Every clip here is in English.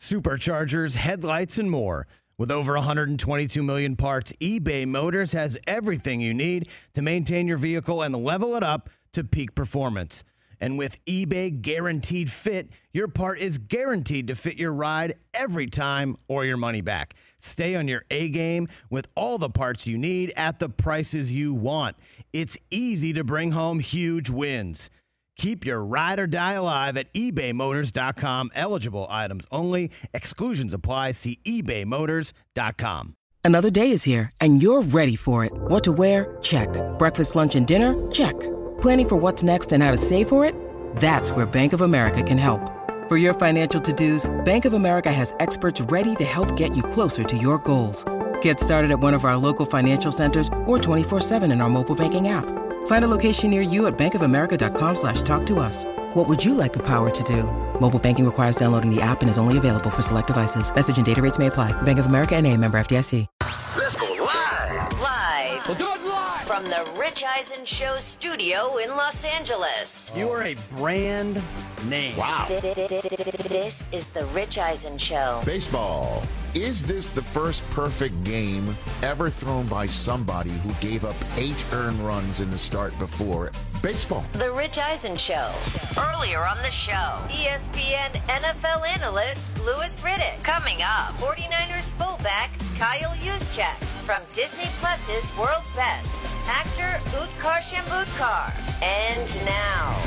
superchargers, headlights, and more. With over 122 million parts, eBay Motors has everything you need to maintain your vehicle and level it up to peak performance. And with eBay Guaranteed Fit, your part is guaranteed to fit your ride every time or your money back. Stay on your A game with all the parts you need at the prices you want. It's easy to bring home huge wins. Keep your ride or die alive at ebaymotors.com. Eligible items only. Exclusions apply. See ebaymotors.com. Another day is here, and you're ready for it. What to wear? Check. Breakfast, lunch, and dinner? Check. Planning for what's next and how to save for it? That's where Bank of America can help. For your financial to-dos, Bank of America has experts ready to help get you closer to your goals. Get started at one of our local financial centers or 24/7 in our mobile banking app. Find a location near you at bankofamerica.com/talktous. What would you like the power to do? Mobile banking requires downloading the app and is only available for select devices. Message and data rates may apply. Bank of America N.A., member FDIC. Let's go live. Live. We'll do it live. From the Rich Eisen Show studio in Los Angeles. You are a brand name. Wow. This is the Rich Eisen Show. Baseball. Is this the first perfect game ever thrown by somebody who gave up 8 earned runs in the start before baseball? The Rich Eisen Show. Earlier on the show, ESPN NFL analyst Louis Riddick. Coming up, 49ers fullback Kyle Juszczyk. From Disney Plus's World Best, actor Utkarsh Ambudkar. And now,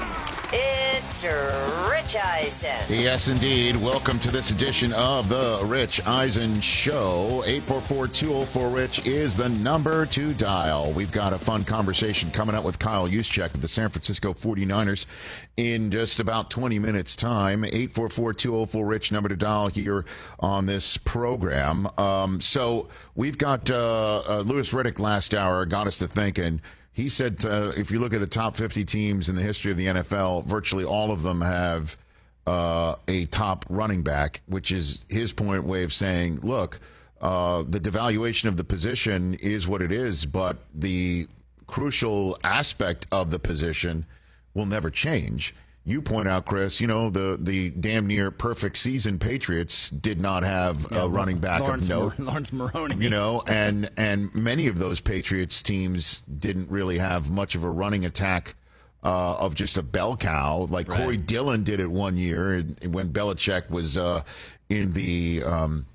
it's Rich Eisen. Yes, indeed. Welcome to this edition of the Rich Eisen Show. 844-204-RICH is the number to dial. We've got a fun conversation coming up with Kyle Juszczyk of the San Francisco 49ers in just about 20 minutes' time. 844-204-RICH, number to dial here on this program. So we've got Louis Riddick last hour got us to thinking. He said if you look at the top 50 teams in the history of the NFL, virtually all of them have a top running back, which is his way of saying, look, the devaluation of the position is what it is, but the crucial aspect of the position will never change. You point out, Chris, the damn near perfect season Patriots did not have a running back of note. Lawrence Maroney. And many of those Patriots teams didn't really have much of a running attack of just a bell cow. Like right. Corey Dillon did it one year when Belichick was in the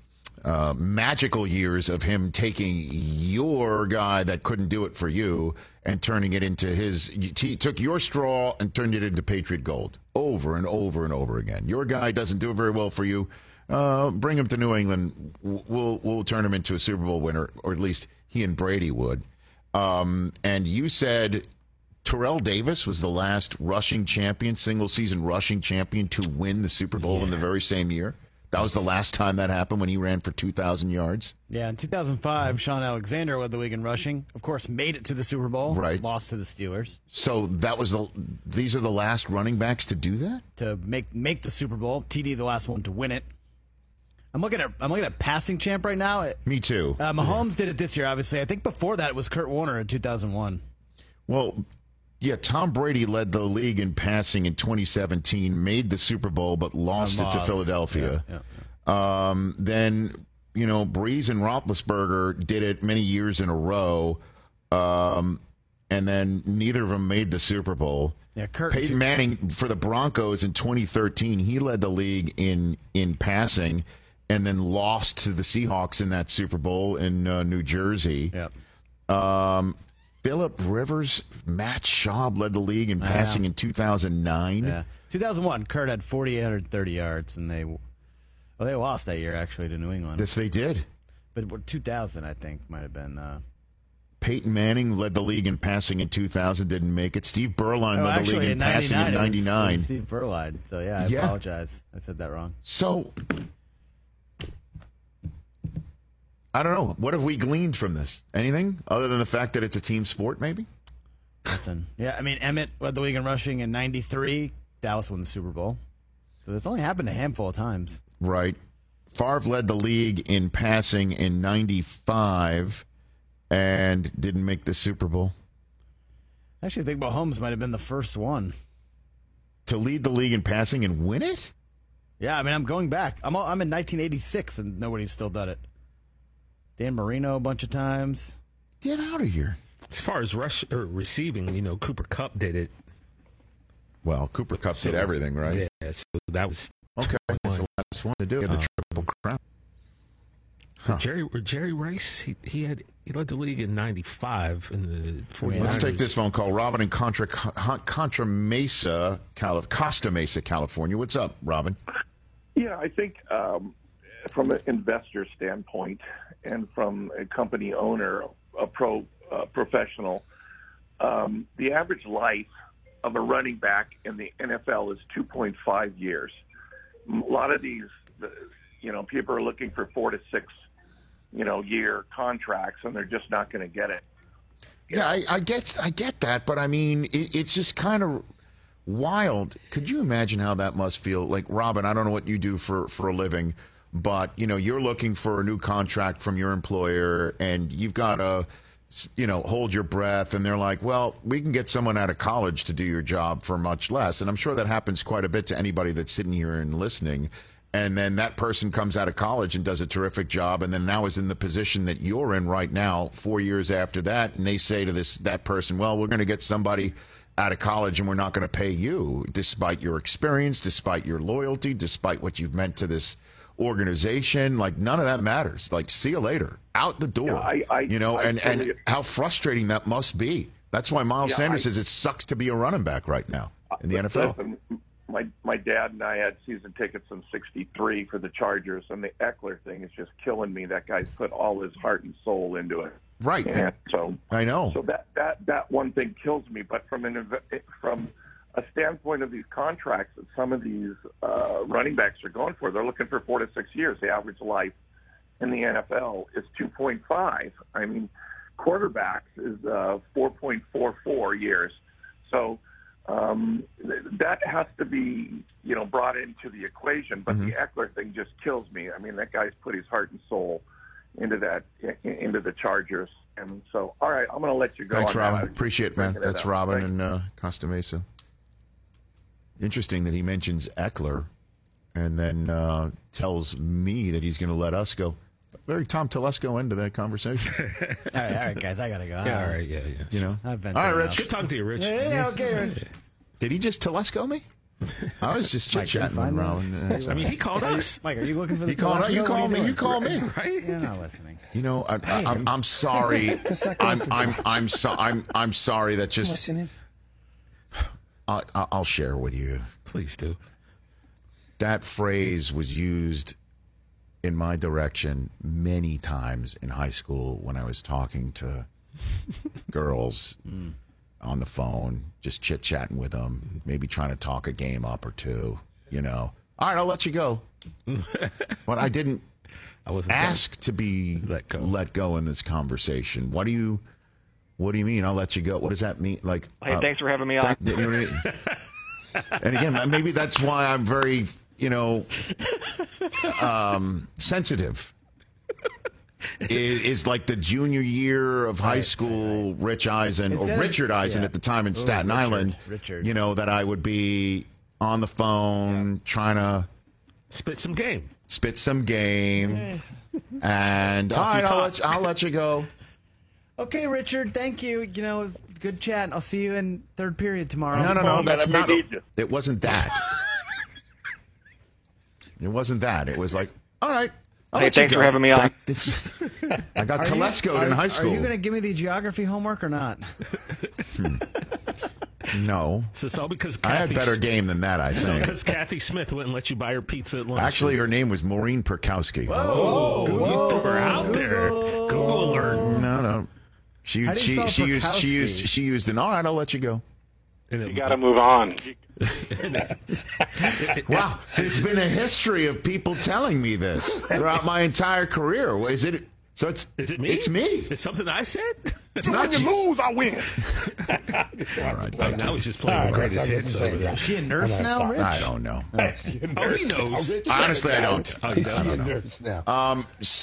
magical years of him taking your guy that couldn't do it for you and turning it into his. He took your straw and turned it into Patriot gold over and over and over again. Your guy doesn't do it very well for you. Bring him to New England. We'll turn him into a Super Bowl winner, or at least he and Brady would. And you said Terrell Davis was the last rushing champion, single season rushing champion to win the Super Bowl in the very same year. That was the last time that happened when he ran for 2,000 yards. Yeah, in 2005, Sean Alexander led the league in rushing. Of course, made it to the Super Bowl. Right. Lost to the Steelers. So these are the last running backs to do that? To make the Super Bowl. TD the last one to win it. I'm looking at passing champ right now. Me too. Mahomes did it this year, obviously. I think before that it was Kurt Warner in 2001. Well, yeah, Tom Brady led the league in passing in 2017, made the Super Bowl, but lost it to Philadelphia. Yeah. Then, Breeze and Roethlisberger did it many years in a row, and then neither of them made the Super Bowl. Yeah, Peyton Manning for the Broncos in 2013, he led the league in passing, and then lost to the Seahawks in that Super Bowl in New Jersey. Yep. Phillip Rivers, Matt Schaub led the league in passing in 2009. Yeah. 2001, Kurt had 4,830 yards, and they lost that year, actually, to New England. Yes, they did. But 2000, I think, might have been... Peyton Manning led the league in passing in 2000, didn't make it. Steve Berline led the league in passing in 99. Steve Berline. So, I apologize. I said that wrong. So... I don't know. What have we gleaned from this? Anything other than the fact that it's a team sport, maybe? Nothing. Yeah, I mean, Emmett led the league in rushing in 93. Dallas won the Super Bowl. So it's only happened a handful of times. Right. Favre led the league in passing in 95 and didn't make the Super Bowl. I actually think Mahomes might have been the first one. To lead the league in passing and win it? Yeah, I mean, I'm going back. I'm in 1986, and nobody's still done it. Dan Marino a bunch of times. Get out of here. As far as receiving, Cooper Kupp did it. Well, Cooper Kupp did everything, right? Yeah, so that was Okay, that's the last one to do. The Triple Crown. Jerry Rice. He led the league in '95 in the 49ers. Let's take this phone call. Robin in Costa Mesa, California. What's up, Robin? Yeah, I think from an investor standpoint and from a company owner, a professional, the average life of a running back in the NFL is 2.5 years. A lot of these, people are looking for 4 to 6, year contracts, and they're just not going to get it. Yeah, I get that, but I mean, it's just kind of wild. Could you imagine how that must feel? Like, Robin, I don't know what you do for a living, but you're looking for a new contract from your employer, and you've got to hold your breath, and they're like, well, we can get someone out of college to do your job for much less. And I'm sure that happens quite a bit to anybody that's sitting here and listening. And then that person comes out of college and does a terrific job, and then now is in the position that you're in right now 4 years after that, and they say to that person, well, we're going to get somebody out of college and we're not going to pay you, despite your experience, despite your loyalty, despite what you've meant to this organization. Like, none of that matters. Like, see you later, out the door. Yeah, and how frustrating that must be. That's why Miles Sanders says it sucks to be a running back right now in the NFL. Listen, my dad and I had season tickets in '63 for the Chargers, and the Eckler thing is just killing me. That guy's put all his heart and soul into it. Right. And so I know. So that one thing kills me. But from a standpoint of these contracts that some of these running backs are going for, they're looking for 4 to 6 years. The average life in the NFL is 2.5. I mean, quarterbacks is 4.44 years. So that has to be, brought into the equation. But the Eckler thing just kills me. I mean, that guy's put his heart and soul into the Chargers. And so, all right, I'm going to let you go. Thanks, on Robin. that. Appreciate it, man. That's Robin in Costa Mesa. Interesting that he mentions Eckler and then tells me that he's going to let us go. Very Tom Telesco into that conversation. All right, guys, I got to go. Yeah, all right, yeah. I've been all right, Rich. enough. Good talking to you, Rich. Yeah, okay, Rich. Did he just Telesco me? I was just chit-chatting with Robin. I mean, he called us. Mike, are you looking for the You call me. You call me. Right? You're not listening. I'm sorry. I'm sorry. That just. Listening. I'll share with you. Please do. That phrase was used in my direction many times in high school when I was talking to girls on the phone, just chit-chatting with them, maybe trying to talk a game up or two, All right, I'll let you go. But I didn't ask to be let go in this conversation. What do you mean, I'll let you go? What does that mean? Like, hey, thanks for having me on. You know what I mean? And again, maybe that's why I'm very, sensitive. Is like the junior year of high school, Rich Eisen, or Richard Eisen at the time in Staten Island. Richard. That I would be on the phone trying to Spit some game. And all right, I'll let you go. Okay, Richard, thank you. It was a good chat. I'll see you in third period tomorrow. No, that's not. need you. It wasn't that. It wasn't that. It was like, all right. Hey, thanks for having me on. I got Telescoed in high school. Are you going to give me the geography homework or not? No. So it's all because I had better game than that, I think. Because Kathy Smith wouldn't let you buy her pizza at lunch. Actually, her name was Maureen Perkowski. You threw her out there. Google alert. No. She used an all right, I'll let you go. You got to move on. Wow, there's been a history of people telling me this throughout my entire career. Is it me? It's me. It's something I said? It's not When you lose, I win. All right, now he's just playing the greatest hits over there. Is she a nurse now, Rich? I don't know. Oh, he knows. Honestly, I don't. Oh, Is she a nurse now?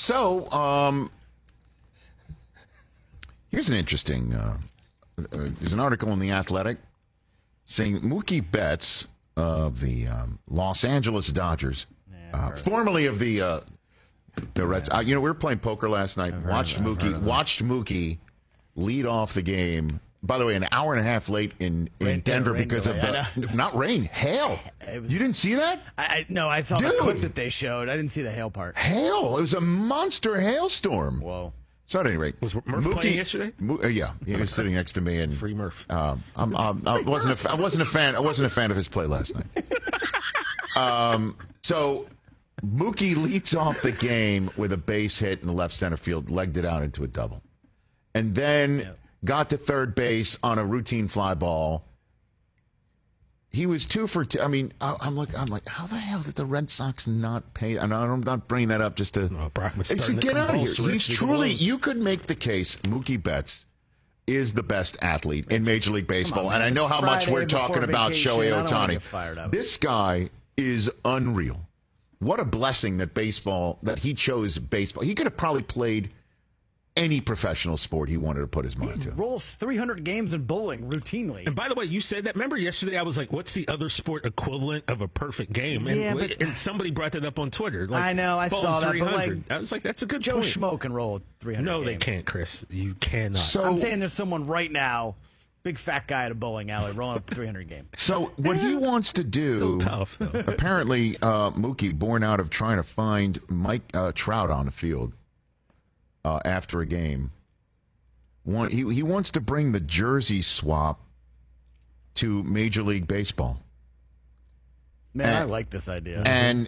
Here's an interesting. There's an article in The Athletic saying Mookie Betts of the Los Angeles Dodgers, formerly of the Reds. We were playing poker last night. Watched Mookie lead off the game. By the way, an hour and a half late in Denver because of not rain, hail. You didn't see that? No, I saw the clip that they showed. I didn't see the hail part. Hail! It was a monster hailstorm. Whoa. So at any rate, was Murph playing yesterday? Yeah, he was sitting next to me, and free Murph. I wasn't a fan of his play last night. So Mookie leads off the game with a base hit in the left center field, legged it out into a double, and then got to third base on a routine fly ball. He was 2 for 2. I mean, I'm like, how the hell did the Red Sox not pay? And I'm not bringing that up just to get out of here. He's truly. You could make the case Mookie Betts is the best athlete in Major League Baseball, and I know how much we're talking about Shohei Ohtani. This guy is unreal. What a blessing that he chose baseball. He could have probably played any professional sport he wanted to put his mind to. He rolls 300 games in bowling routinely. And by the way, you said that. Remember yesterday I was like, what's the other sport equivalent of a perfect game? And somebody brought that up on Twitter. Like, I know, I saw that. But I was like, that's a good Joe point. Schmo can roll 300 No, games. they can't, Chris. You cannot. So, I'm saying there's someone right now, big fat guy at a bowling alley, rolling up 300 games. So what he wants to do, still tough, though. Apparently Mookie, born out of trying to find Mike Trout on the field after a game, he wants to bring the jersey swap to Major League Baseball. Man, I like this idea. And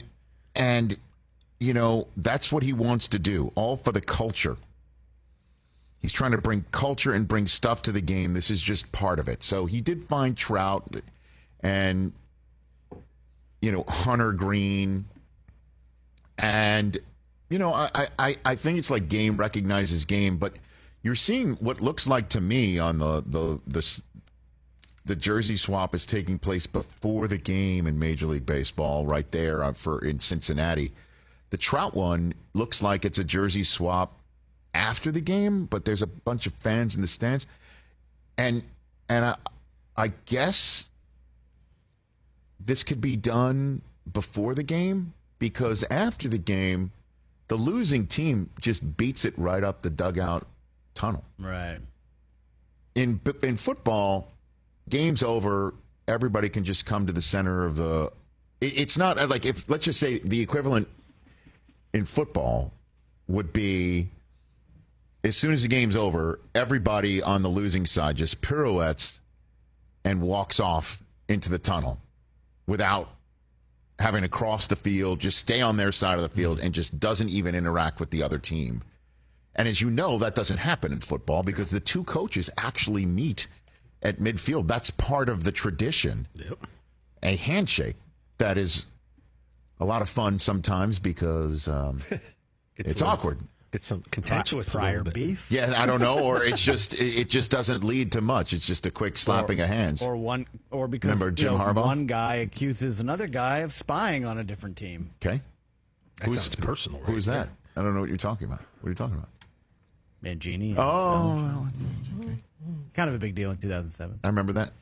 that's what he wants to do, all for the culture. He's trying to bring culture and bring stuff to the game. This is just part of it. So he did find Trout and, Hunter Green. And, I think it's like game recognizes game, but you're seeing what looks like to me on the jersey swap is taking place before the game in Major League Baseball, right there in Cincinnati. The Trout one looks like it's a jersey swap after the game, but there's a bunch of fans in the stands, and I guess this could be done before the game, because after the game, the losing team just beats it right up the dugout tunnel. Right. In football, game's over. Everybody can just come to the center of the. It's not like if, let's just say, the equivalent in football would be, as soon as the game's over, everybody on the losing side just pirouettes and walks off into the tunnel without having to cross the field, just stay on their side of the field and just doesn't even interact with the other team. And as you know, that doesn't happen in football because the two coaches actually meet at midfield. That's part of the tradition. Yep. A handshake that is a lot of fun sometimes because it's awkward. It's some contentious prior beef. Yeah, I don't know, or it just doesn't lead to much. It's just a quick slapping of hands. Or because remember Jim Harbaugh? One guy accuses another guy of spying on a different team. Okay, that sounds personal. Who's that? I don't know what you're talking about. What are you talking about? Mangini. Oh, okay. Kind of a big deal in 2007. I remember that.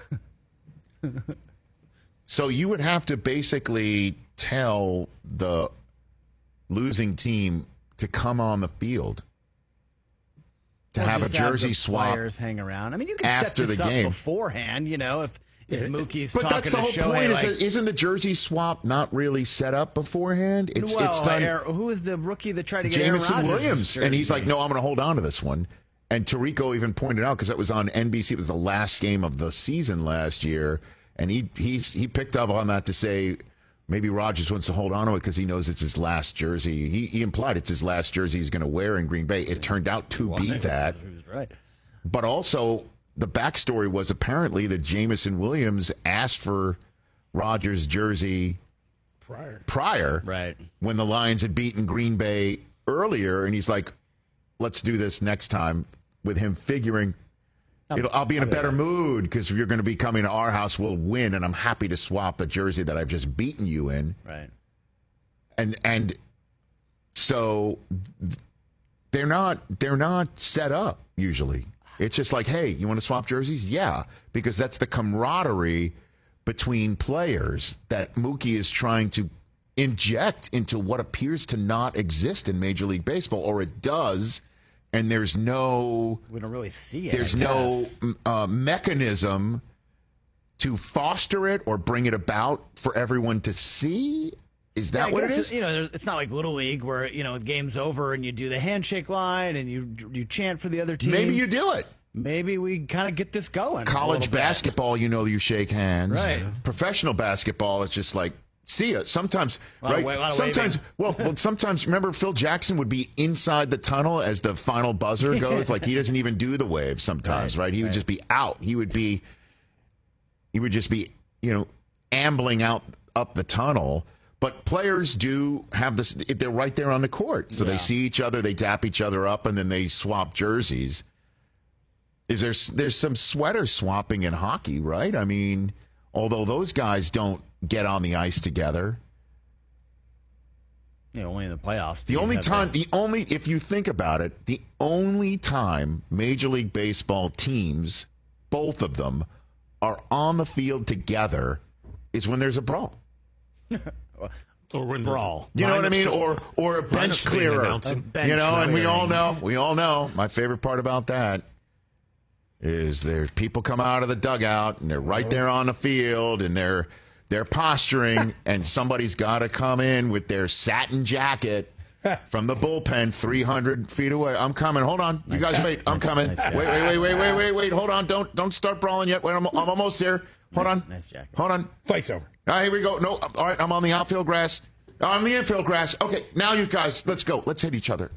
So you would have to basically tell the losing team to come on the field to have a jersey swap. Players hang around. I mean, you can set this up beforehand. If Mookie's but talking that's the to whole Shohei, point. Isn't the jersey swap not really set up beforehand? It's done. Who is the rookie that tried to get Jamison Aaron Rodgers Williams, and he's like, no, I'm going to hold on to this one. And Tirico even pointed out, because that was on NBC. It was the last game of the season last year, and he picked up on that to say maybe Rodgers wants to hold on to it because he knows it's his last jersey. He implied it's his last jersey he's going to wear in Green Bay. It turned out to be that. He was right. But also, the backstory was apparently that Jamison Williams asked for Rodgers' jersey prior right, when the Lions had beaten Green Bay earlier, and he's like, let's do this next time, with him figuring I'll be in a better mood because you're going to be coming to our house, we'll win, and I'm happy to swap a jersey that I've just beaten you in. Right. And so they're not set up usually. It's just like, hey, you want to swap jerseys? Yeah, because that's the camaraderie between players that Mookie is trying to inject into what appears to not exist in Major League Baseball, or it does, and we don't really see it. There's no mechanism to foster it or bring it about for everyone to see. Is that what it is? It's not like Little League where the game's over and you do the handshake line and you chant for the other team. Maybe you do it. Maybe we kind of get this going. College basketball, you shake hands. Right. Professional basketball, it's just like, see ya. Sometimes, right? Sometimes, sometimes, remember Phil Jackson would be inside the tunnel as the final buzzer goes. Like he doesn't even do the wave sometimes, right? He would just be out. He would just be, ambling out up the tunnel. But players do have this. They're right there on the court, so they see each other, they dap each other up, and then they swap jerseys. There's some sweater swapping in hockey, right? I mean, although those guys don't get on the ice together. Only in the playoffs. If you think about it, the only time Major League Baseball teams, both of them, are on the field together is when there's a brawl. Or when brawl. You know what I mean? Or a bench clearer. And we all know. My favorite part about that is there's people come out of the dugout and they're right there on the field and they're posturing and somebody's got to come in with their satin jacket from the bullpen 300 feet away. I'm coming. Hold on. You guys wait. I'm coming. Wait. Hold on. Don't start brawling yet. Wait, I'm almost there. Hold on. Nice jacket. Hold on. Fight's over. All right, here we go. No. All right, I'm on the outfield grass. On the infield grass. Okay, now you guys, let's go. Let's hit each other.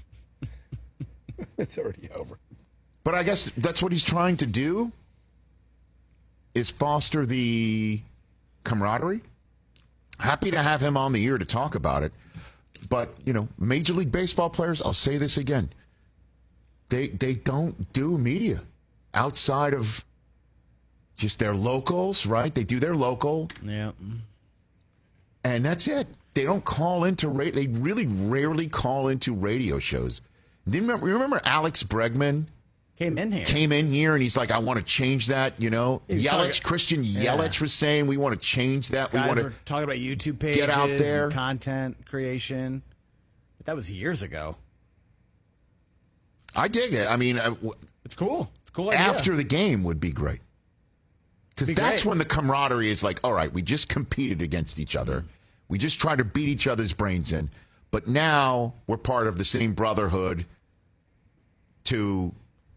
It's already over. But I guess that's what he's trying to do, is foster the camaraderie. Happy to have him on the air to talk about it. But, Major League Baseball players, I'll say this again, they don't do media outside of just their locals, right? They do their local. Yeah. And that's it. They don't call into they really rarely call into radio shows. Remember Alex Bregman? Came in here and he's like, I want to change that, Christian Yelich was saying we want to change that. Guys we want were talking about YouTube pages, get out there, and content creation. But that was years ago. I dig it. I mean, it's cool. It's a cool idea. After the game would be great. Because that's when the camaraderie is like, all right, we just competed against each other. We just tried to beat each other's brains in. But now we're part of the same brotherhood to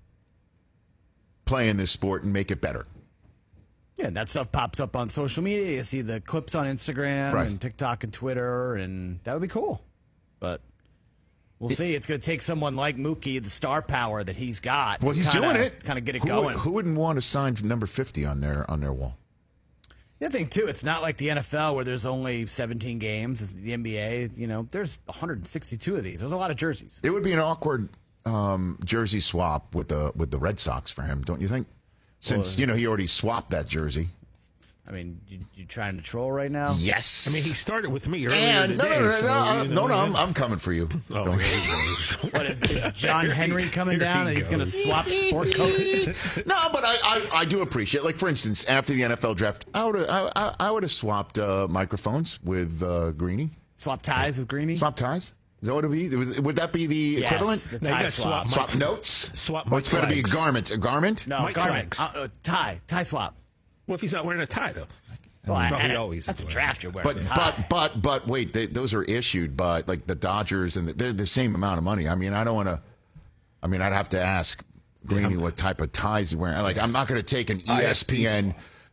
play in this sport and make it better. Yeah, that stuff pops up on social media. You see the clips on Instagram and TikTok and Twitter, and that would be cool. But we'll see. It's going to take someone like Mookie, the star power that he's got. Well, he's doing it. Kind of get it going. Who wouldn't want to sign number 50 on their wall? The other thing, too, it's not like the NFL where there's only 17 games. It's the NBA, there's 162 of these. There's a lot of jerseys. It would be an awkward jersey swap with the Red Sox for him, don't you think? Since, he already swapped that jersey. I mean, you trying to troll right now? Yes. I mean, he started with me earlier today. I'm coming for you. Oh, what is John Henry coming down and he's going to swap sport coats? No, but I do appreciate. Like, for instance, after the NFL draft, I would have swapped microphones with Greeny. Swap ties with Greeny. Swap ties. Is that what it would be? Would that be the equivalent? The tie swap. Swap notes. Swap. It's got to be a garment. A garment? No, Mike garment. Flags. Tie swap. What if he's not wearing a tie, though? Well, that's a draft you're wearing. But wait, those are issued by like the Dodgers, and they're the same amount of money. I mean, I don't want to. I mean, I'd have to ask Greeny what type of ties he's wearing. Like, I'm not going to take an ESPN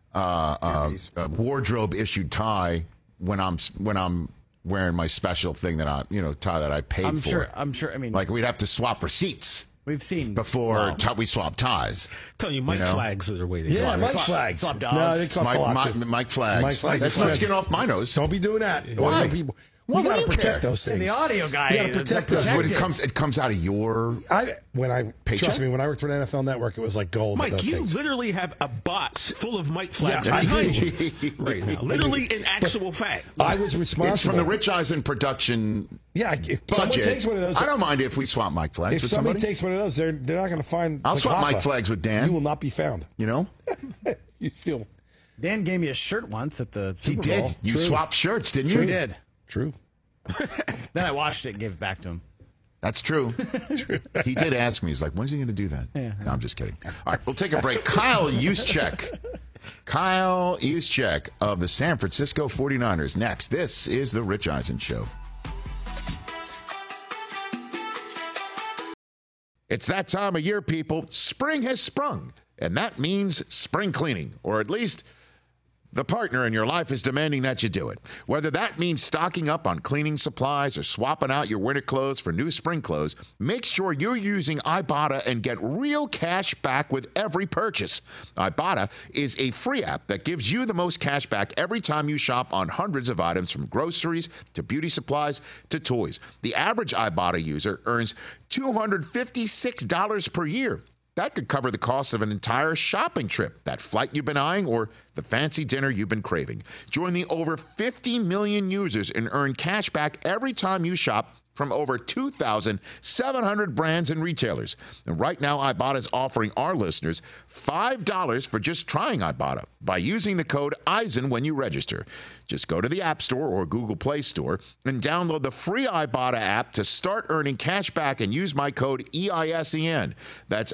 wardrobe issued tie when I'm wearing my special thing that tie that I paid for. I'm sure. I mean, like, we'd have to swap receipts. We've seen before we swap ties. Tell you, Mike Flags are the way they swap. Mike Flags. Swap dogs. No, they cost a lot. Mike Flags. Mike Flags. Let's get off my nose. Don't be doing that. Why? We got to protect those things. The audio guy. You got to protect those. It comes out of your paycheck? Trust me, when I worked for an NFL Network, it was like gold. Mike, you literally have a box full of Mike Flags behind you right now. Literally in actual fact. I was responsible. It's from the Rich Eisen production. Yeah, if someone takes one of those, I don't mind if we swap Mike Flags. If somebody takes one of those, they're not going to find. I'll swap Mike Flags with Dan. You will not be found. You know, you steal. Dan gave me a shirt once at the Super Bowl. He did. You swapped shirts, didn't you? We did. True. Then I washed it and gave it back to him. That's true. He did ask me. He's like, when's he going to do that? Yeah. No, I'm just kidding. All right, we'll take a break. Kyle Juszczyk. Kyle Juszczyk of the San Francisco 49ers. Next, this is The Rich Eisen Show. It's that time of year, people. Spring has sprung, and that means spring cleaning, or at least the partner in your life is demanding that you do it. Whether that means stocking up on cleaning supplies or swapping out your winter clothes for new spring clothes, make sure you're using Ibotta and get real cash back with every purchase. Ibotta is a free app that gives you the most cash back every time you shop on hundreds of items, from groceries to beauty supplies to toys. The average Ibotta user earns $256 per year. That could cover the cost of an entire shopping trip, that flight you've been eyeing, or the fancy dinner you've been craving. Join the over 50 million users and earn cash back every time you shop from over 2,700 brands and retailers. And right now, Ibotta is offering our listeners $5 for just trying Ibotta by using the code EISEN when you register. Just go to the App Store or Google Play Store and download the free Ibotta app to start earning cash back and use my code EISEN. That's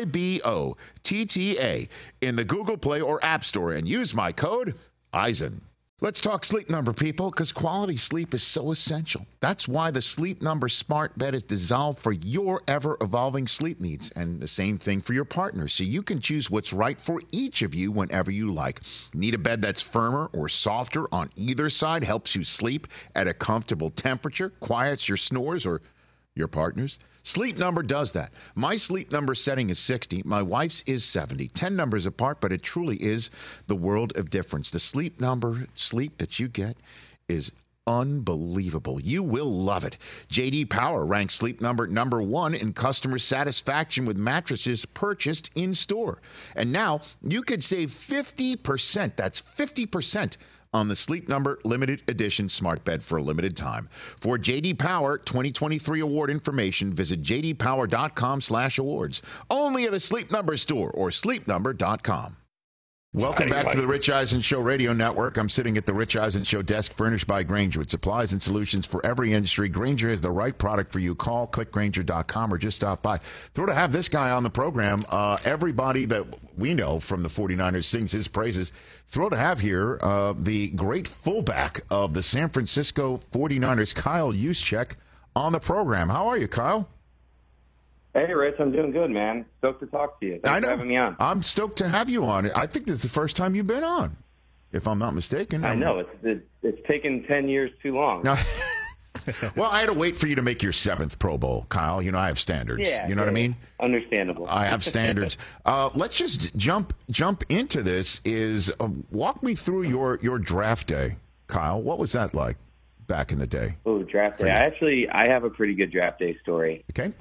IBOTTA in the Google Play or App Store and use my code EISEN. Let's talk Sleep Number, people, because quality sleep is so essential. That's why the Sleep Number smart bed is designed for your ever-evolving sleep needs, and the same thing for your partner, so you can choose what's right for each of you whenever you like. Need a bed that's firmer or softer on either side, helps you sleep at a comfortable temperature, quiets your snores or your partner's? Sleep Number does that. My Sleep Number setting is 60. My wife's is 70. 10 numbers apart, but it truly is the world of difference. The Sleep Number sleep that you get is unbelievable. You will love it. J.D. Power ranks Sleep Number #1 in customer satisfaction with mattresses purchased in store. And now you could save 50%. That's 50% on the Sleep Number limited edition smart bed for a limited time. For J.D. Power 2023 award information, visit jdpower.com/awards. Only at a Sleep Number store or sleepnumber.com. Welcome back to the Rich Eisen Show Radio Network. I'm sitting at the Rich Eisen Show desk, furnished by Grainger, with supplies and solutions for every industry. Grainger is the right product for you. Call, click Grainger.com, or just stop by. Thrilled to have this guy on the program. Everybody that we know from the 49ers sings his praises. Thrilled to have here the great fullback of the San Francisco 49ers, Kyle Juszczyk, on the program. How are you, Kyle? Hey, Rich, I'm doing good, man. Stoked to talk to you. Thanks for having me on. I'm stoked to have you on. I think this is the first time you've been on, if I'm not mistaken. I know. It's taken 10 years too long. Well, I had to wait for you to make your 7th Pro Bowl, Kyle. You know, I have standards. Yeah, you know what I mean? Understandable. I have standards. Let's just jump into this. Walk me through your draft day, Kyle. What was that like back in the day? Oh, draft day. I have a pretty good draft day story. Okay.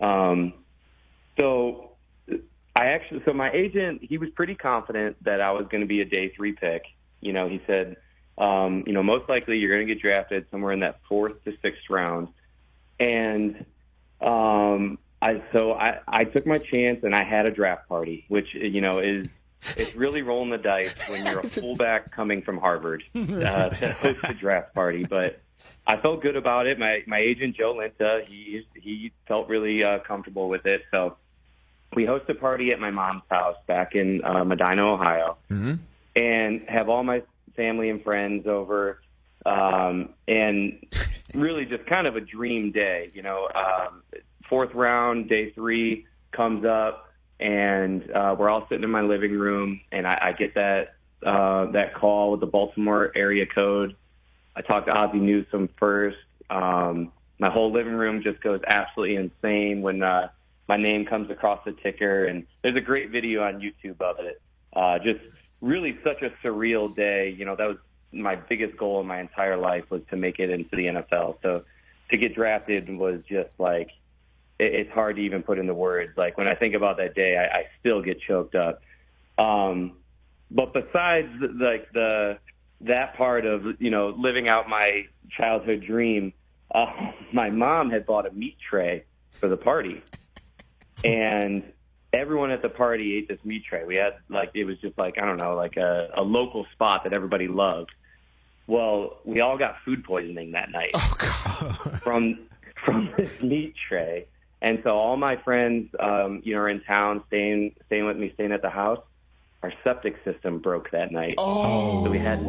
So my agent, he was pretty confident that I was going to be a day 3 pick. You know, he said, most likely you're going to get drafted somewhere in that 4th to 6th round. And I took my chance and I had a draft party, which, it's really rolling the dice when you're a fullback coming from Harvard to host a draft party. But I felt good about it. My agent, Joe Linta, he felt really comfortable with it. So we hosted a party at my mom's house back in Medina, Ohio, and have all my family and friends over, and really just kind of a dream day. 4th round, day 3 comes up, and we're all sitting in my living room, and I get that call with the Baltimore area code. I talked to Ozzie Newsome first. My whole living room just goes absolutely insane when my name comes across the ticker, and there's a great video on YouTube of it. Just really such a surreal day. That was my biggest goal in my entire life, was to make it into the NFL. So to get drafted was just like, it's hard to even put into words. Like, when I think about that day, I still get choked up. But besides that part of, living out my childhood dream, my mom had bought a meat tray for the party. And everyone at the party ate this meat tray. We had it was just I don't know, a local spot that everybody loved. Well, we all got food poisoning that night from this meat tray. And so all my friends, are in town, staying with me, staying at the house. Our septic system broke that night. Oh, so we had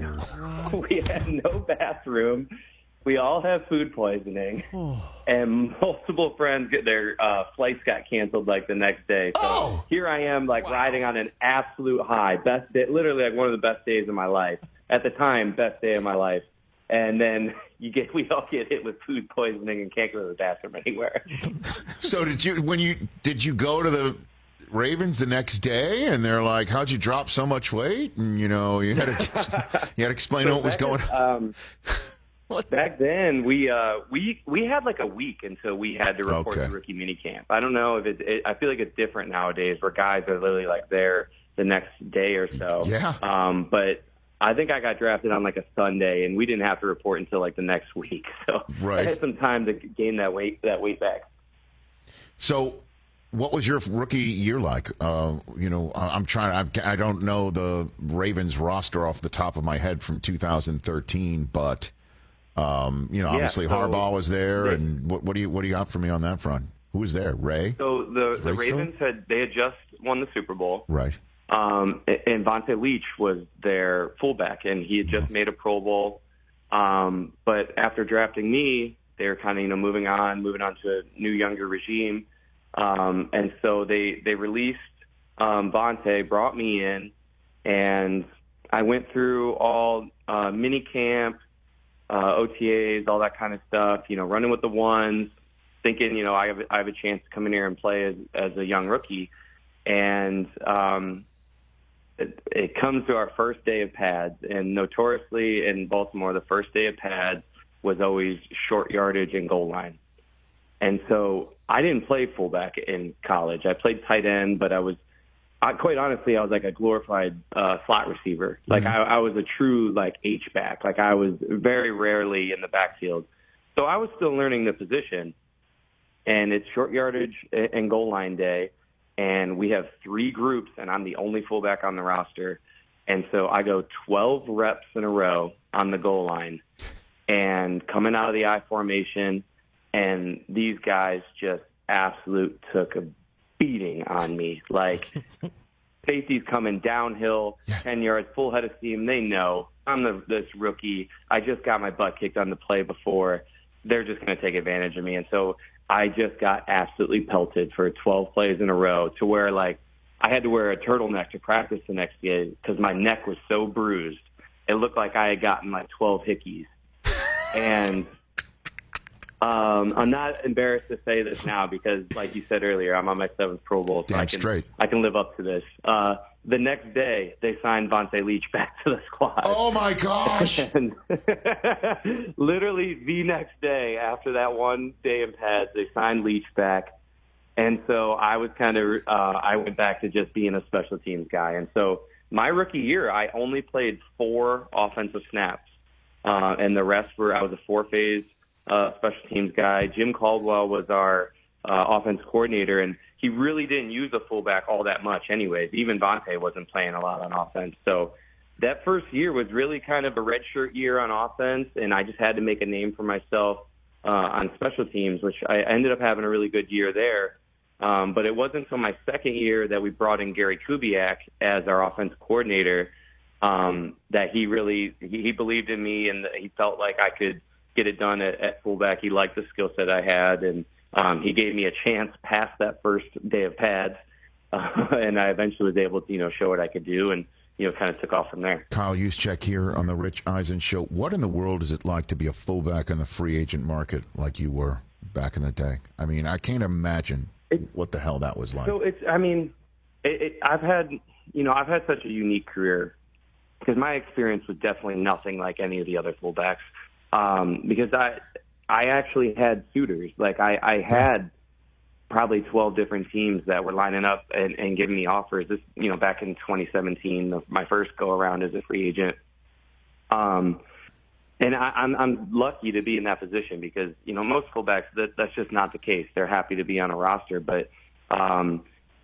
no bathroom. We all have food poisoning, and multiple friends their flights got canceled the next day. So here I am, riding on an absolute high, best day, literally one of the best days of my life at the time, best day of my life. And then we all get hit with food poisoning and can't go to the bathroom anywhere. So did you go to the Ravens the next day and they're like, how'd you drop so much weight? And you had to explain what was going on. Back then we had a week until we had to report to rookie minicamp. I don't know if I feel like it's different nowadays where guys are literally there the next day or so. Yeah. But I think I got drafted on a Sunday, and we didn't have to report until the next week. So I had some time to gain that weight back. So what was your rookie year like? I'm trying. I don't know the Ravens roster off the top of my head from 2013, but obviously Harbaugh was there. And what do you got for me on that front? Who was there? Ray. So the Ravens had just won the Super Bowl, right? And Vontae Leach was their fullback, and he had just made a Pro Bowl. But after drafting me, they were kind of moving on to a new younger regime. And so they released Vontae, brought me in, and I went through all mini camp, OTAs, all that kind of stuff, running with the ones, thinking, I have a chance to come in here and play as a young rookie. And it comes to our first day of pads, and notoriously in Baltimore, the first day of pads was always short yardage and goal line. And so I didn't play fullback in college. I played tight end, but quite honestly, I was like a glorified slot receiver. Like I was a true H-back. I was very rarely in the backfield. So I was still learning the position. And it's short yardage and goal line day. And we have 3 groups, and I'm the only fullback on the roster. And so I go 12 reps in a row on the goal line and coming out of the I formation. And these guys just absolute took a beating on me. Safety's coming downhill, 10 yards, full head of steam. They know I'm this rookie. I just got my butt kicked on the play before. They're just going to take advantage of me. And so I just got absolutely pelted for 12 plays in a row to where I had to wear a turtleneck to practice the next day because my neck was so bruised. It looked like I had gotten 12 hickeys. And I'm not embarrassed to say this now because, like you said earlier, I'm on my 7th Pro Bowl, so I can live up to this. The next day, they signed Vontae Leach back to the squad. Oh, my gosh. And literally the next day after that one day in pads, they signed Leach back. And so I was I went back to just being a special teams guy. And so my rookie year, I only played 4 offensive snaps. And the rest I was a 4-phase special teams guy. Jim Caldwell was our offense coordinator, and he really didn't use a fullback all that much anyways. Even Vontae wasn't playing a lot on offense. So that first year was really kind of a redshirt year on offense, and I just had to make a name for myself on special teams, which I ended up having a really good year there. But it wasn't until my second year that we brought in Gary Kubiak as our offense coordinator that he believed in me, and he felt like I could get it done at fullback. He liked the skill set I had, and he gave me a chance past that first day of pads, and I eventually was able to, show what I could do, and, kind of took off from there. Kyle Juszczyk here on the Rich Eisen Show. What in the world is it like to be a fullback in the free agent market like you were back in the day? I mean, I can't imagine what the hell that was like. So I've had such a unique career because my experience was definitely nothing like any of the other fullbacks. Because I actually had suitors. I had probably 12 different teams that were lining up and giving me offers. This, back in 2017, my first go around as a free agent. And I'm lucky to be in that position because, most fullbacks, that's just not the case. They're happy to be on a roster. But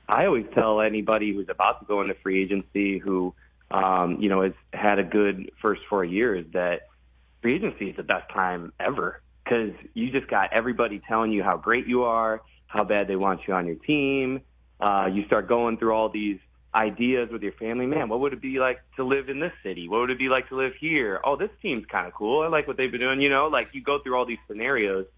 I always tell anybody who's about to go into free agency who, has had a good first 4 years that free agency is the best time ever because you just got everybody telling you how great you are, how bad they want you on your team. You start going through all these ideas with your family. Man, what would it be like to live in this city? What would it be like to live here? Oh, this team's kind of cool. I like what they've been doing. You go through all these scenarios.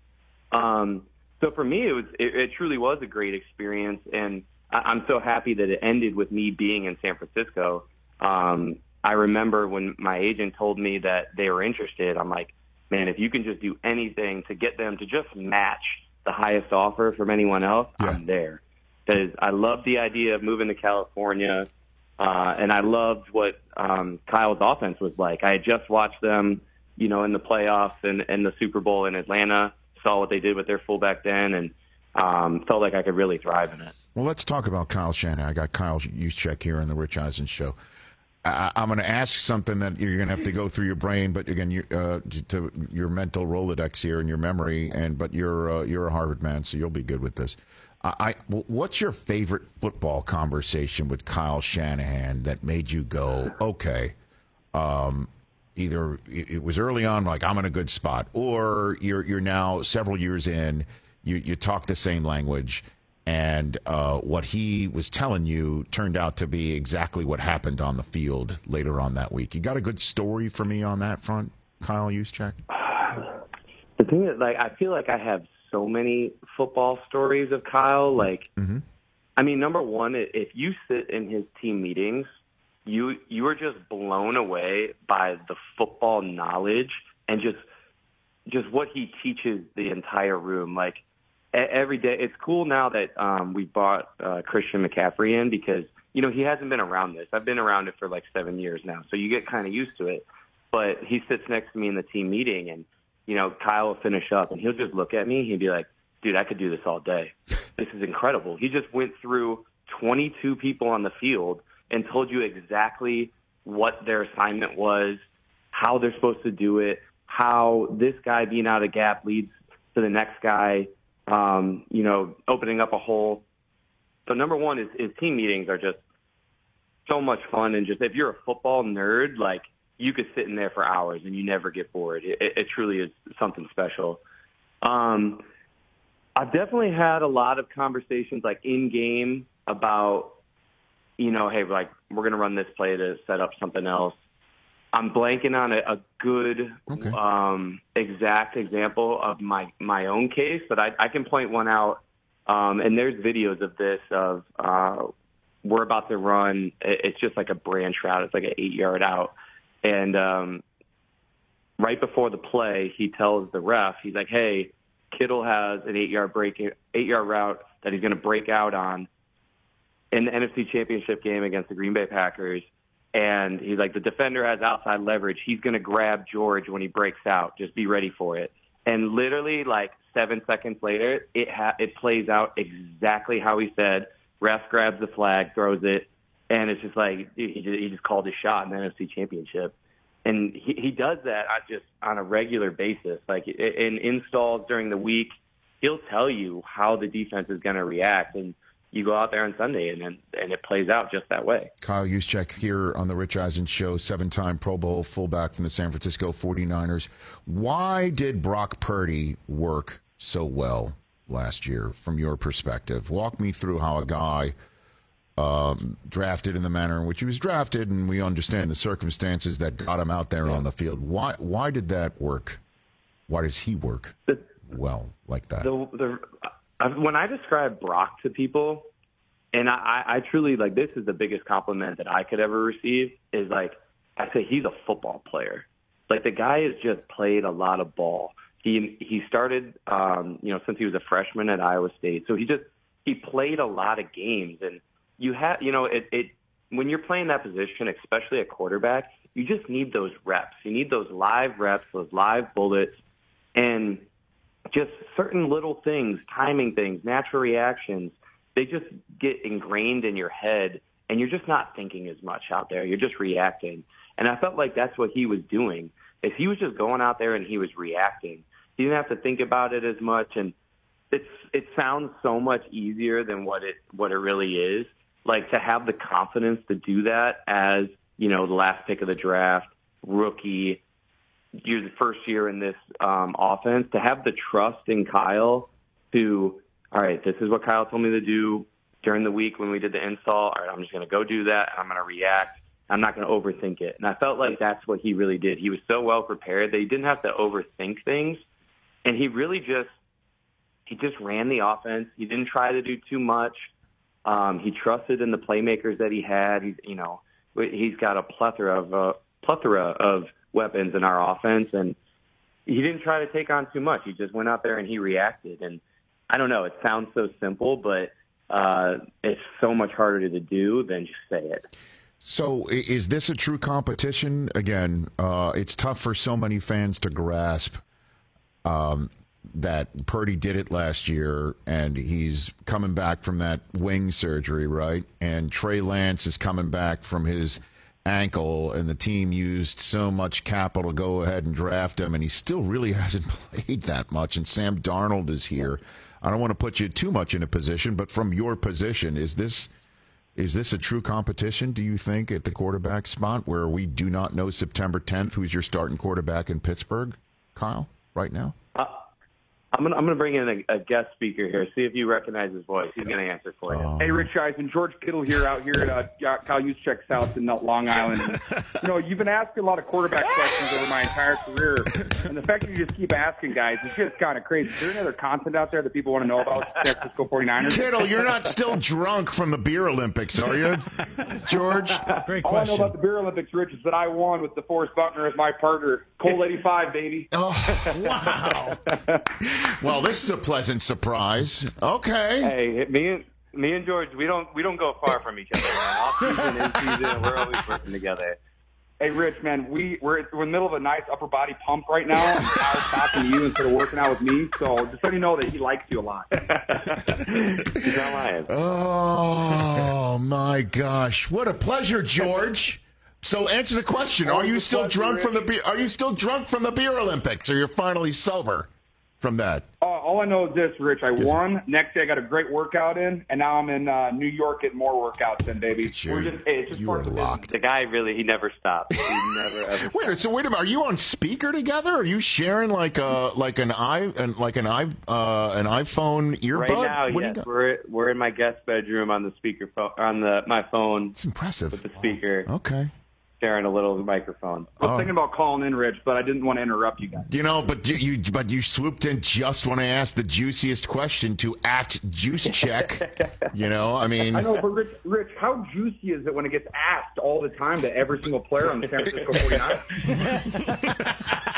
So for me, it truly was a great experience, and I'm so happy that it ended with me being in San Francisco. I remember when my agent told me that they were interested, I'm like, man, if you can just do anything to get them to just match the highest offer from anyone else, I'm there. Because I loved the idea of moving to California, and I loved what Kyle's offense was like. I had just watched them, in the playoffs and the Super Bowl in Atlanta, saw what they did with their fullback then, and felt like I could really thrive in it. Well, let's talk about Kyle Shanahan. I got Kyle Juszczyk here on the Rich Eisen Show. I'm going to ask something that you're going to have to go through your brain, but again, to your mental Rolodex here and your memory, but you're a Harvard man, so you'll be good with this. What's your favorite football conversation with Kyle Shanahan that made you go, okay, either it was early on, like I'm in a good spot, or you're now several years in, you talk the same language, and what he was telling you turned out to be exactly what happened on the field later on that week. You got a good story for me on that front, Kyle Juszczyk? The thing is, I feel like I have so many football stories of Kyle. I mean, number one, if you sit in his team meetings, you are just blown away by the football knowledge and just what he teaches the entire room. Like every day, it's cool now that we brought Christian McCaffrey in because he hasn't been around this. I've been around it for like 7 years now, so you get kind of used to it. But he sits next to me in the team meeting, and Kyle will finish up, and he'll just look at me. He'd be like, dude, I could do this all day. This is incredible. He just went through 22 people on the field and told you exactly what their assignment was, how they're supposed to do it, how this guy being out of gap leads to the next guy, opening up a hole. So number one is team meetings are just so much fun. And just if you're a football nerd, you could sit in there for hours and you never get bored. It truly is something special. I've definitely had a lot of conversations in game about, hey, we're going to run this play to set up something else. I'm blanking on a good exact example of my own case, but I can point one out. And there's videos of this of we're about to run. It's just like a branch route. It's like an 8-yard out. And right before the play, he tells the ref, he's like, hey, Kittle has an 8-yard route that he's going to break out on in the NFC Championship game against the Green Bay Packers. And he's like, the defender has outside leverage. He's going to grab George when he breaks out. Just be ready for it. And literally 7 seconds later, it plays out exactly how he said. Ref grabs the flag, throws it, and it's just he just called his shot in the NFC Championship. And he does that just on a regular basis. In installs during the week, he'll tell you how the defense is going to react. And you go out there on Sunday, and it plays out just that way. Kyle Juszczyk here on the Rich Eisen Show, 7-time Pro Bowl fullback from the San Francisco 49ers. Why did Brock Purdy work so well last year from your perspective? Walk me through how a guy drafted in the manner in which he was drafted, and we understand the circumstances that got him out there on the field. Why did that work? Why does he work well like that? When I describe Brock to people, and I truly, this is the biggest compliment that I could ever receive, is I say he's a football player. The guy has just played a lot of ball. He started, since he was a freshman at Iowa State. So he played a lot of games. And you have, when you're playing that position, especially at quarterback, you just need those reps. You need those live reps, those live bullets, and just certain little things, timing things, natural reactions, they just get ingrained in your head, and you're just not thinking as much out there. You're just reacting. And I felt like that's what he was doing. If he was just going out there and he was reacting, he didn't have to think about it as much. And it sounds so much easier than what it really is. Like, to have the confidence to do that as, the last pick of the draft, rookie, you're the first year in this offense, to have the trust in Kyle to, all right, this is what Kyle told me to do during the week when we did the install. All right, I'm just going to go do that. I'm going to react. I'm not going to overthink it. And I felt like that's what he really did. He was so well prepared that he didn't have to overthink things. And he really just ran the offense. He didn't try to do too much. He trusted in the playmakers that he had. He's got a plethora of weapons in our offense, and he didn't try to take on too much. He just went out there and he reacted. And I don't know, it sounds so simple, but it's so much harder to do than just say it. So is this a true competition? Again, it's tough for so many fans to grasp that Purdy did it last year, and he's coming back from that wing surgery, right? And Trey Lance is coming back from his ankle, and the team used so much capital to go ahead and draft him, and he still really hasn't played that much. And Sam Darnold is here. I don't want to put you too much in a position, but from your position, is this a true competition, do you think, at the quarterback spot, where we do not know September 10th who's your starting quarterback in Pittsburgh, Kyle, right now? I'm gonna bring in a guest speaker here. See if you recognize his voice. He's gonna answer for you. Hey, Rich Eisen, George Kittle here, out here at Kyle Juszczyk's house in Long Island. You've been asking a lot of quarterback questions over my entire career, and the fact that you just keep asking, guys, it's just kind of crazy. Is there any other content out there that people want to know about San Francisco 49ers? Kittle, you're not still drunk from the Beer Olympics, are you, George? Great question. All I know about the Beer Olympics, Rich, is that I won with DeForest Buckner as my partner. Cold 85, baby. Oh, wow. Well, this is a pleasant surprise. Okay. Hey, me and George, we don't go far from each other, man. Off season, in season, we're always working together. Hey, Rich, man, we're in the middle of a nice upper body pump right now. I'm talking to you instead of working out with me, so just let me know that he likes you a lot. He's not lying. Oh my gosh, what a pleasure, George. So answer the question: Are you still drunk from the beer? Are you still drunk from the Beer Olympics, or you're finally sober from that? All I know is this, Rich. I won. Next day, I got a great workout in, and now I'm in New York getting more workouts in, baby. Sure. It's just You were locked. The guy he never stops. He never ever. Wait a minute. Are you on speaker together? Are you sharing an iPhone earbud? Right now, yes. We're in my guest bedroom on the speaker phone, on my phone. It's impressive. With the speaker. Okay. Sharing a little microphone. I was thinking about calling in, Rich, but I didn't want to interrupt you guys. But you swooped in just when I asked the juiciest question to @Juszczyk. I know, but Rich, how juicy is it when it gets asked all the time to every single player on the San Francisco 49ers?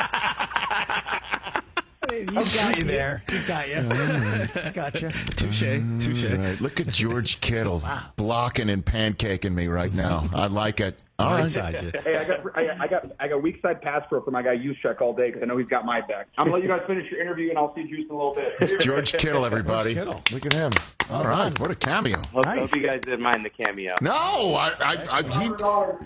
He's got you there. He's got you. He's got you. Touche. Right. Look at George Kittle blocking and pancaking me right now. I like it. All right. Hey, I got weak side pass pro for my guy Juszczyk all day because I know he's got my back. I'm gonna let you guys finish your interview and I'll see Juice in a little bit. George Kittle, everybody. Look at him. All right, what a cameo. Hope you guys didn't mind the cameo. No, $100.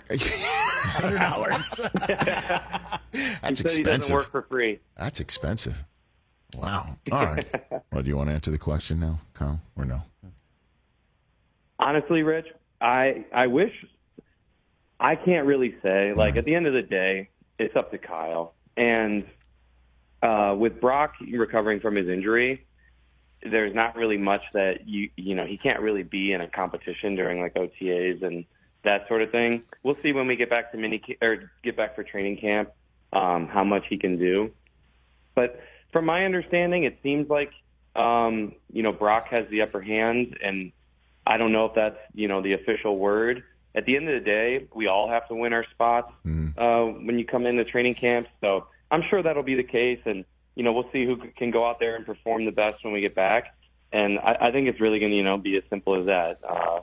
That's expensive. He doesn't work for free. That's expensive. Wow. All right. Well, do you want to answer the question now, Kyle, or no? Honestly, Rich, I wish. I can't really say. Like, at the end of the day, it's up to Kyle. And with Brock recovering from his injury, there's not really much that he can't really be in a competition during like OTAs and that sort of thing. We'll see when we get back to get back for training camp how much he can do. But from my understanding, it seems like Brock has the upper hand, and I don't know if that's the official word. At the end of the day, we all have to win our spots when you come into training camp. So I'm sure that'll be the case, and we'll see who can go out there and perform the best when we get back. And I think it's really going to be as simple as that.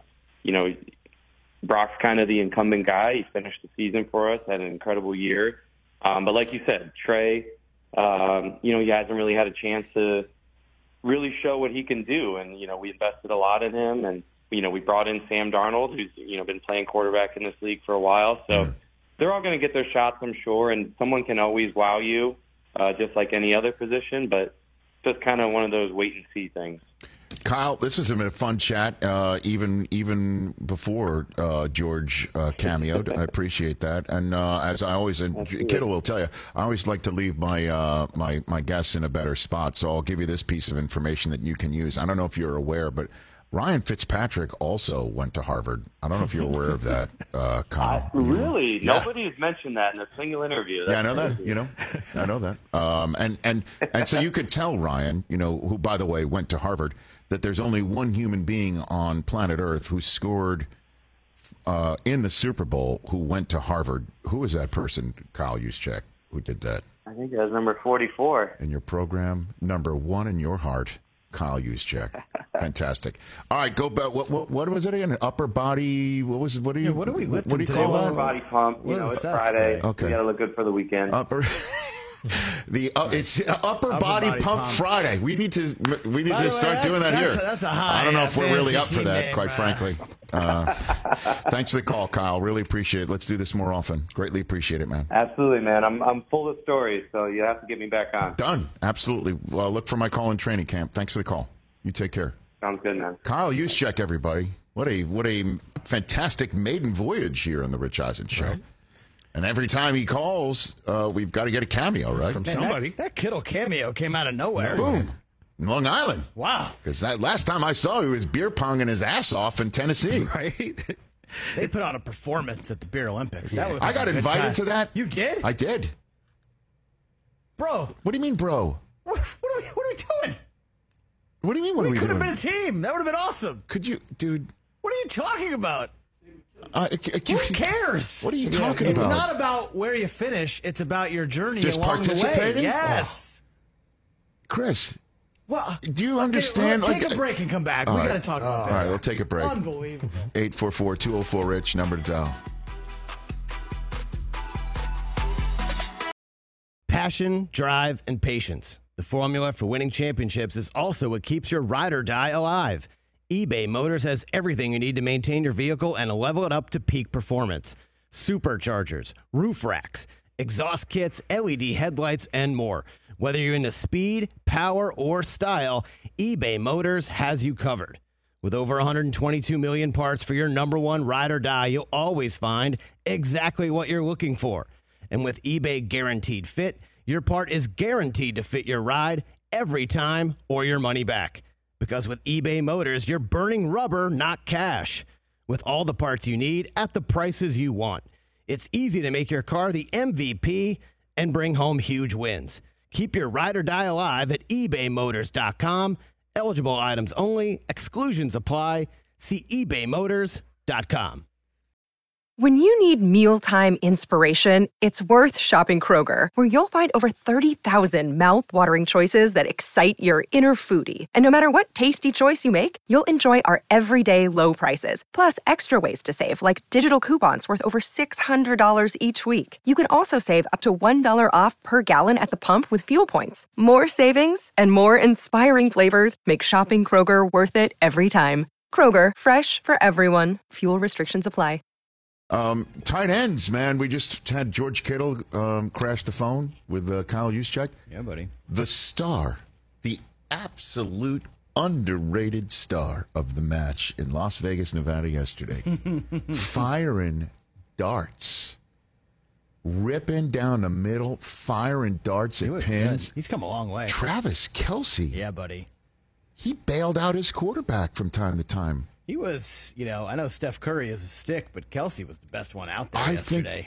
Brock's kind of the incumbent guy. He finished the season for us, had an incredible year. But like you said, Trey, he hasn't really had a chance to really show what he can do. And we invested a lot in him, and we brought in Sam Darnold, who's been playing quarterback in this league for a while. So they're all going to get their shots, I'm sure. And someone can always wow you, just like any other position. But just kind of one of those wait and see things. Kyle, this has been a fun chat, even before George cameoed. I appreciate that, and as I always, and Kittle will tell you, I always like to leave my my guests in a better spot. So I'll give you this piece of information that you can use. I don't know if you're aware, but Ryan Fitzpatrick also went to Harvard. I don't know if you're aware of that, Kyle. Really? Yeah. Nobody's mentioned that in a single interview. Yeah, I know that. I know that. And so you could tell Ryan, who by the way went to Harvard, that there's only one human being on planet Earth who scored in the Super Bowl who went to Harvard. Who was that person, Kyle Juszczyk, who did that? I think it was number 44. In your program, number 1 in your heart, Kyle Juszczyk. Fantastic. All right, go back. What was it again? Upper body. What was? What are you? What are we lifting What do you today? call Upper that? body pump. It's Friday. Okay. We got to look good for the weekend. Upper. It's upper body pump Friday. We need to start doing that here. That's a high. I don't know if we're really up for that, name, quite frankly. Thanks for the call, Kyle. Really appreciate it. Let's do this more often. Greatly appreciate it, man. Absolutely, man. I'm full of stories, so you have to get me back on. Done. Absolutely. Well, look for my call in training camp. Thanks for the call. You take care. Sounds good, man. Kyle Juszczyk, everybody. What a fantastic maiden voyage here on the Rich Eisen Show. Right. And every time he calls, we've got to get a cameo, right? From somebody. That Kittle cameo came out of nowhere. Boom. In Long Island. Wow. Because that last time I saw him, he was beer ponging his ass off in Tennessee. Right. They put on a performance at the Beer Olympics. Yeah. That was I got invited to that. You did? I did. Bro. What do you mean, bro? What are we doing? What do you mean, what are we could doing? have been a team. That would have been awesome. Could you, dude? What are you talking about? Who cares? What are you talking about? It's not about where you finish. It's about your journey Just along the way. participating? Yes. Chris, well, do you understand? Take a break and come back. We got to talk about this. All right, we'll take a break. Unbelievable. 844-204-RICH, number to dial. Passion, drive, and patience. The formula for winning championships is also what keeps your ride or die alive. eBay Motors has everything you need to maintain your vehicle and level it up to peak performance. Superchargers, roof racks, exhaust kits, LED headlights, and more. Whether you're into speed, power, or style, eBay Motors has you covered. With over 122 million parts for your number one ride or die, you'll always find exactly what you're looking for. And with eBay Guaranteed Fit, your part is guaranteed to fit your ride every time or your money back. Because with eBay Motors, you're burning rubber, not cash. With all the parts you need at the prices you want. It's easy to make your car the MVP and bring home huge wins. Keep your ride or die alive at ebaymotors.com. Eligible items only. Exclusions apply. See ebaymotors.com. When you need mealtime inspiration, it's worth shopping Kroger, where you'll find over 30,000 mouth-watering choices that excite your inner foodie. And no matter what tasty choice you make, you'll enjoy our everyday low prices, plus extra ways to save, like digital coupons worth over $600 each week. You can also save up to $1 off per gallon at the pump with fuel points. More savings and more inspiring flavors make shopping Kroger worth it every time. Kroger, fresh for everyone. Fuel restrictions apply. Tight ends, man. We just had George Kittle crash the phone with Kyle Juszczyk. Yeah, buddy. The star, the absolute underrated star of the match in Las Vegas, Nevada yesterday. Firing darts. Ripping down the middle, firing darts at pins. Good. He's come a long way. Travis Kelce. Yeah, buddy. He bailed out his quarterback from time to time. He was, I know Steph Curry is a stick, but Kelce was the best one out there yesterday.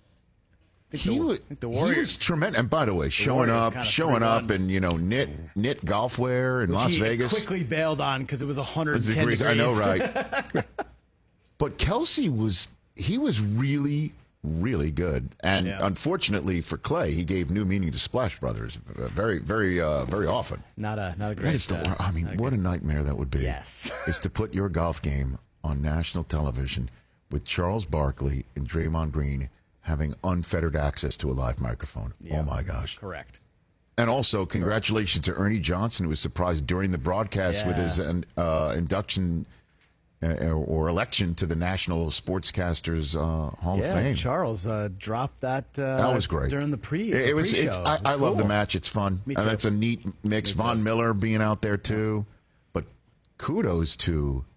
He was tremendous. And by the way, showing up and knit golf wear in Las Vegas. Quickly bailed on because it was 110 degrees. I know, right? But Kelce was really, really good. And unfortunately for Clay, he gave new meaning to Splash Brothers very, very, very often. Not a great start. What a nightmare that would be. Yes. Is to put your golf game on national television with Charles Barkley and Draymond Green having unfettered access to a live microphone. Yeah, oh, my gosh. Correct. And also, congratulations to Ernie Johnson, who was surprised during the broadcast with his induction or election to the National Sportscasters Hall of Fame. Charles dropped that. That was great during the pre-show. I love the match. It's fun. Me too. That's a neat mix. Von Miller being out there too, but kudos to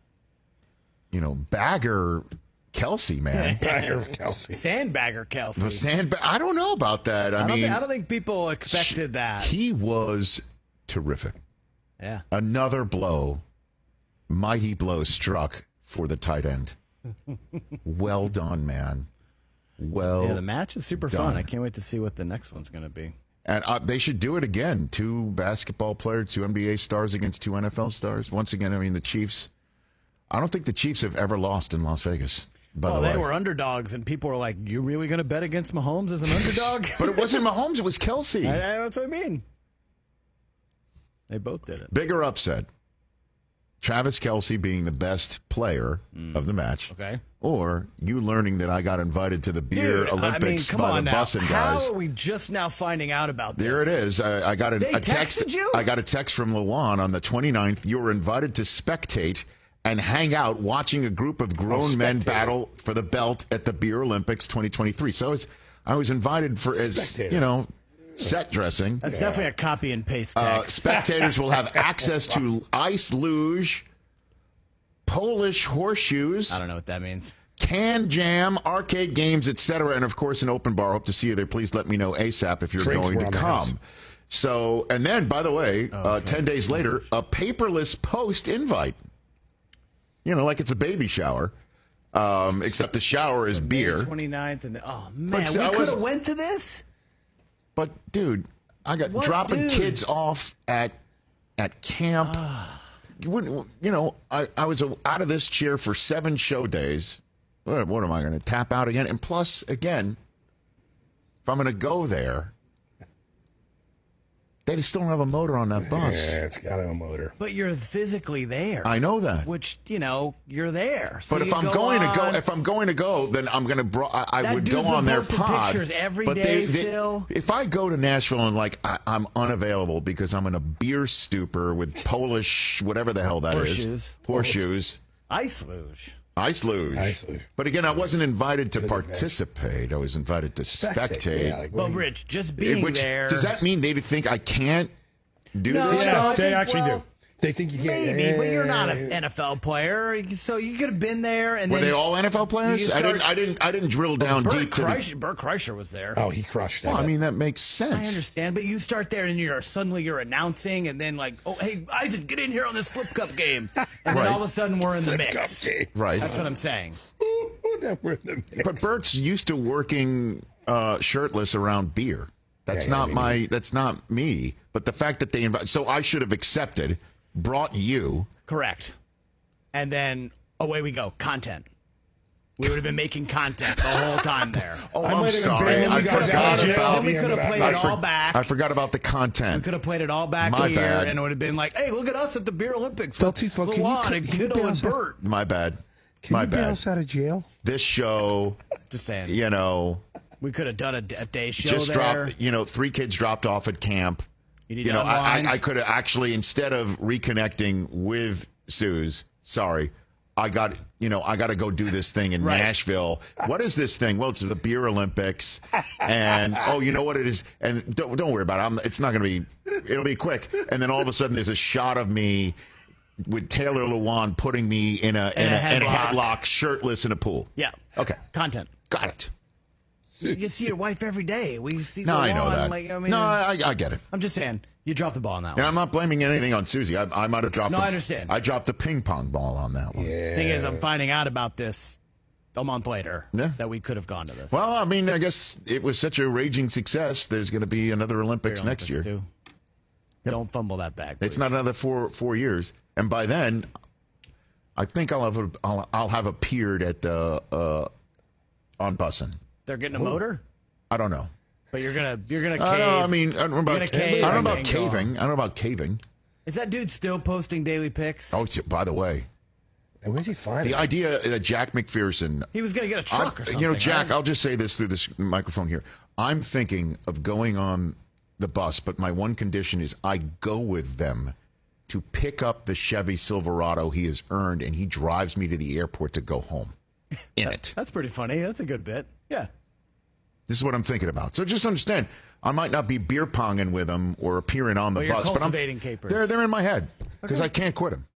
Bagger Kelsey, man. Bagger Kelsey. Sandbagger Kelsey. I don't know about that. I don't think people expected that. He was terrific. Yeah. Another blow. Mighty blow struck for the tight end. Well done, man. Well, the match is super done. fun. I can't wait to see what the next one's going to be. And they should do it again. 2 basketball players, 2 NBA stars against 2 NFL stars. Once again, I mean, the Chiefs. I don't think the Chiefs have ever lost in Las Vegas. By the way, they were underdogs, and people were like, "You really going to bet against Mahomes as an underdog?" But it wasn't Mahomes; it was Kelsey. That's what I mean. They both did it. Bigger upset. Travis Kelsey being the best player of the match. Okay. Or you learning that I got invited to the Beer Olympics by the Bussin' guys. How are we just now finding out about this? There it is. I got a text. Texted you? I got a text from Lawan on the 29th. You were invited to spectate and hang out watching a group of grown men battle for the belt at the Beer Olympics 2023. So I was invited for set dressing. That's definitely a copy and paste text. Spectators will have access to ice luge, Polish horseshoes. I don't know what that means. Can jam, arcade games, etc., and of course an open bar. Hope to see you there. Please let me know ASAP if you're going to come. So, and then, by the way, 10 days later, a paperless post invite. Like it's a baby shower, except the shower is beer. May 29th, and we could have went to this. But dude, I got dropping kids off at camp. You wouldn't, I was out of this chair for 7 show days. What am I going to tap out again? And plus, again, if I'm going to go there, they still don't have a motor on that bus. Yeah, it's got a motor. But you're physically there. I know that. Which, you're there. So but if I'm going to go, then I'm going to. I would go on their pod. Pictures every day still. If I go to Nashville and I'm unavailable because I'm in a beer stupor with Polish whatever the hell that is. Horseshoes. Ice luge. Ice luge. But again, I wasn't invited to participate. I was invited to spectate. Yeah, but Rich, just being there. Does that mean they think I can't do this stuff? Yeah, they actually do. They think you can't. Maybe, but you're not an NFL player, so you could have been there. And were they all NFL players? I didn't drill down deep. Bert Kreischer was there. Oh, he crushed it. Well, I mean that makes sense. I understand, but you start there and suddenly you're announcing, and then hey Eisen, get in here on this Flip Cup game, and then all of a sudden we're in the mix. Right. That's what I'm saying. We're in the mix. But Bert's used to working shirtless around beer. That's not me. But the fact that they invite, so I should have accepted. Brought you. Correct. And then away we go. Content. We would have been making content the whole time there. I'm sorry. I forgot about Then we could have played it all back. I forgot about the content. We could have played it all back here, and it would have been like, hey, look at us at the Beer Olympics. Lawan and Kiddo and Bert. My bad. Can you bail us out of jail? This show. Just saying. We could have done a day show just there. Dropped, 3 kids dropped off at camp. I could have actually, instead of reconnecting with Suze, I got to go do this thing in Nashville. What is this thing? Well, it's the Beer Olympics, and you know what it is. And don't worry about it. It's not going to be. It'll be quick. And then all of a sudden, there's a shot of me with Taylor Lewan putting me in a headlock, shirtless in a pool. Yeah. Okay. Content. Got it. You see your wife every day. We see. No, I know that. I get it. I'm just saying you dropped the ball on that one. And I'm not blaming anything on Susie. I might have dropped. No, I understand. I dropped the ping pong ball on that one. Yeah. Thing is, I'm finding out about this a month later that we could have gone to this. Well, I mean, I guess it was such a raging success. There's going to be another Olympics next year. Too. Yep. Don't fumble that bag. Please. It's not another four years, and by then, I think I'll have appeared at on Bussin'. They're getting a motor. I don't know. But you're gonna cave. I don't know about caving. I don't know about caving. Is that dude still posting daily pics? Oh, by the way. And where's he finding? The idea that Jack McPherson. He was going to get a truck or something. Jack, I'll just say this through this microphone here. I'm thinking of going on the bus, but my one condition is I go with them to pick up the Chevy Silverado he has earned, and he drives me to the airport to go home in it. That's pretty funny. That's a good bit. Yeah. This is what I'm thinking about. So just understand, I might not be beer ponging with him or appearing on the bus, but cultivating capers. They're in my head because I can't quit him.